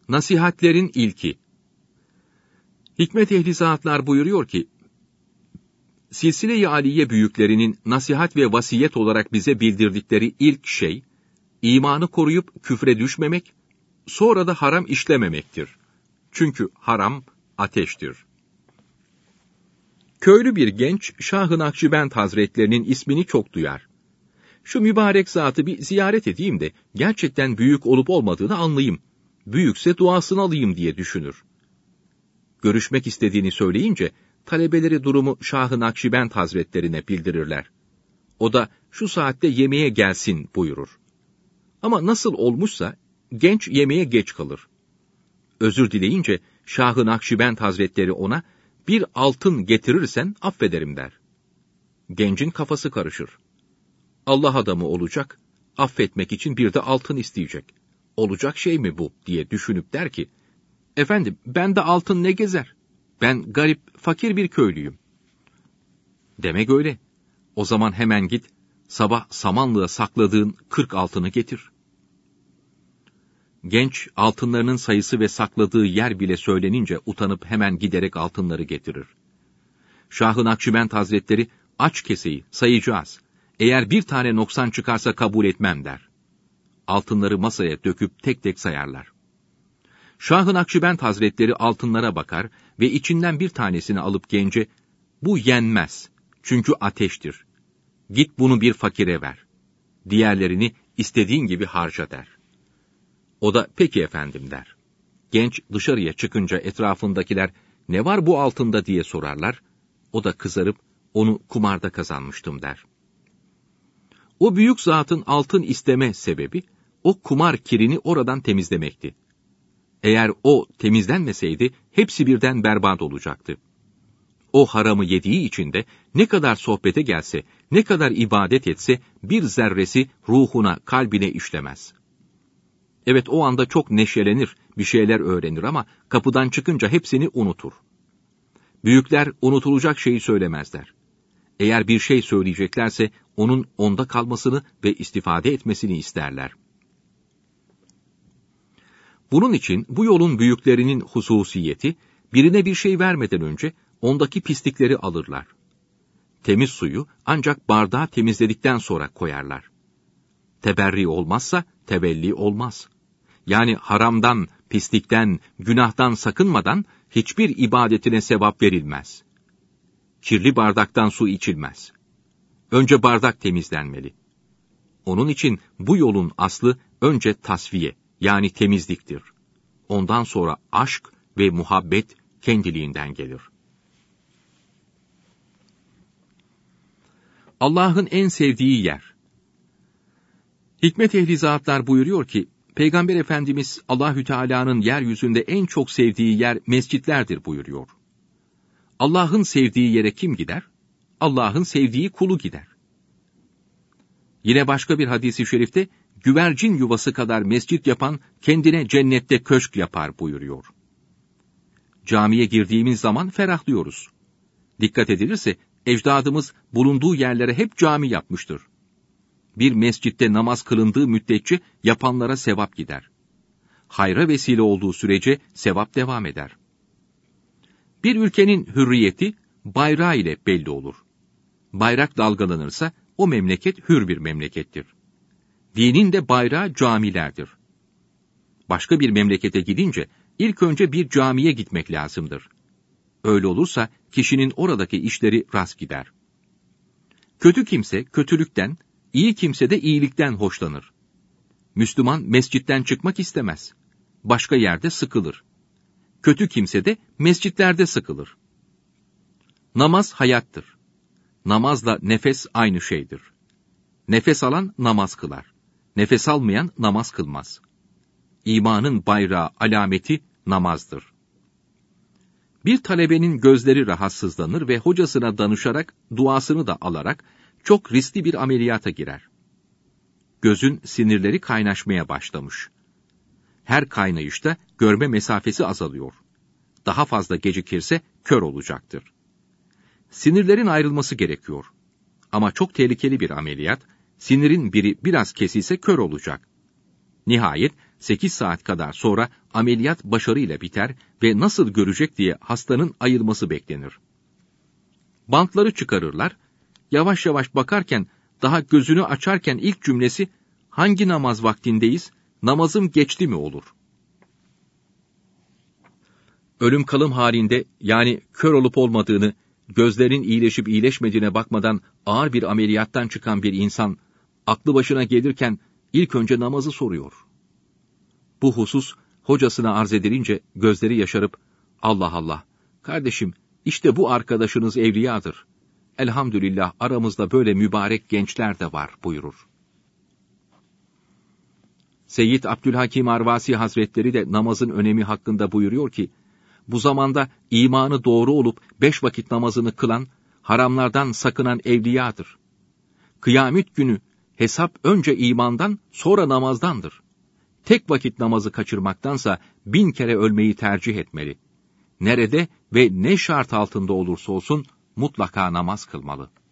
Nasihatlerin ilki. Hikmet ehli zatlar buyuruyor ki, Silsile-i Aliye büyüklerinin nasihat ve vasiyet olarak bize bildirdikleri ilk şey, imanı koruyup küfre düşmemek, sonra da haram işlememektir. Çünkü haram ateştir. Köylü bir genç, Şah-ı Nakşibend Hazretlerinin ismini çok duyar. Şu mübarek zatı bir ziyaret edeyim de, gerçekten büyük olup olmadığını anlayayım. Büyükse duasını alayım diye düşünür. Görüşmek istediğini söyleyince, talebeleri durumu Şah-ı Nakşibend Hazretlerine bildirirler. O da şu saatte yemeğe gelsin buyurur. Ama nasıl olmuşsa, genç yemeğe geç kalır. Özür dileyince, Şah-ı Nakşibend Hazretleri ona, bir altın getirirsen affederim der. Gencin kafası karışır. Allah adamı olacak, affetmek için bir de altın isteyecek. Olacak şey mi bu diye düşünüp der ki, efendim bende altın ne gezer? Ben garip, fakir bir köylüyüm. Demek öyle. O zaman hemen git, sabah samanlığa sakladığın 40 altını getir. Genç, altınlarının sayısı ve sakladığı yer bile söylenince utanıp hemen giderek altınları getirir. Şah-ı Nakşibend Hazretleri, aç keseyi, sayacağız. Eğer bir tane noksan çıkarsa kabul etmem der. Altınları masaya döküp tek tek sayarlar. Şah-ı Nakşibend Hazretleri altınlara bakar ve içinden bir tanesini alıp gence, bu yenmez, çünkü ateştir. Git bunu bir fakire ver. Diğerlerini istediğin gibi harca der. O da peki efendim der. Genç dışarıya çıkınca etrafındakiler ne var bu altında diye sorarlar. O da kızarıp onu kumarda kazanmıştım der. O büyük zatın altın isteme sebebi o kumar kirini oradan temizlemekti. Eğer o temizlenmeseydi hepsi birden berbat olacaktı. O haramı yediği için de ne kadar sohbete gelse, ne kadar ibadet etse bir zerresi ruhuna, kalbine işlemez. Evet o anda çok neşelenir, bir şeyler öğrenir ama kapıdan çıkınca hepsini unutur. Büyükler unutulacak şeyi söylemezler. Eğer bir şey söyleyeceklerse onun onda kalmasını ve istifade etmesini isterler. Bunun için bu yolun büyüklerinin hususiyeti, birine bir şey vermeden önce ondaki pislikleri alırlar. Temiz suyu ancak bardağı temizledikten sonra koyarlar. Teberri olmazsa tevelli olmaz. Yani haramdan, pislikten, günahtan sakınmadan hiçbir ibadetine sevap verilmez. Kirli bardaktan su içilmez. Önce bardak temizlenmeli. Onun için bu yolun aslı önce tasfiye, yani temizliktir. Ondan sonra aşk ve muhabbet kendiliğinden gelir. Allah'ın en sevdiği yer. Hikmet ehli zatlar buyuruyor ki, Peygamber Efendimiz Allahü Teala'nın yeryüzünde en çok sevdiği yer mescitlerdir buyuruyor. Allah'ın sevdiği yere kim gider? Allah'ın sevdiği kulu gider. Yine başka bir hadis-i şerifte, güvercin yuvası kadar mescit yapan kendine cennette köşk yapar buyuruyor. Camiye girdiğimiz zaman ferahlıyoruz. Dikkat edilirse ecdadımız bulunduğu yerlere hep cami yapmıştır. Bir mescitte namaz kılındığı müddetçe yapanlara sevap gider. Hayra vesile olduğu sürece sevap devam eder. Bir ülkenin hürriyeti bayrağı ile belli olur. Bayrak dalgalanırsa o memleket hür bir memlekettir. Dinin de bayrağı camilerdir. Başka bir memlekete gidince ilk önce bir camiye gitmek lazımdır. Öyle olursa kişinin oradaki işleri rast gider. Kötü kimse kötülükten, iyi kimse de iyilikten hoşlanır. Müslüman mescitten çıkmak istemez. Başka yerde sıkılır. Kötü kimse de mescitlerde sıkılır. Namaz hayattır. Namazla nefes aynı şeydir. Nefes alan namaz kılar. Nefes almayan namaz kılmaz. İmanın bayrağı, alameti namazdır. Bir talebenin gözleri rahatsızlanır ve hocasına danışarak, duasını da alarak çok riskli bir ameliyata girer. Gözün sinirleri kaynaşmaya başlamış. Her kaynayışta görme mesafesi azalıyor. Daha fazla gecikirse kör olacaktır. Sinirlerin ayrılması gerekiyor. Ama çok tehlikeli bir ameliyat, sinirin biri biraz kesilse kör olacak. Nihayet 8 saat kadar sonra ameliyat başarıyla biter ve nasıl görecek diye hastanın ayılması beklenir. Bantları çıkarırlar, yavaş yavaş bakarken, daha gözünü açarken ilk cümlesi, hangi namaz vaktindeyiz, namazım geçti mi olur? Ölüm kalım halinde, yani kör olup olmadığını, gözlerin iyileşip iyileşmediğine bakmadan ağır bir ameliyattan çıkan bir insan, aklı başına gelirken ilk önce namazı soruyor. Bu husus hocasına arz edilince gözleri yaşarıp, Allah Allah, kardeşim işte bu arkadaşınız evliyadır. Elhamdülillah aramızda böyle mübarek gençler de var buyurur. Seyyid Abdülhakim Arvasi Hazretleri de namazın önemi hakkında buyuruyor ki, bu zamanda imanı doğru olup 5 vakit namazını kılan, haramlardan sakınan evliyadır. Kıyamet günü hesap önce imandan sonra namazdandır. Tek vakit namazı kaçırmaktansa 1000 kere ölmeyi tercih etmeli. Nerede ve ne şart altında olursa olsun mutlaka namaz kılmalı.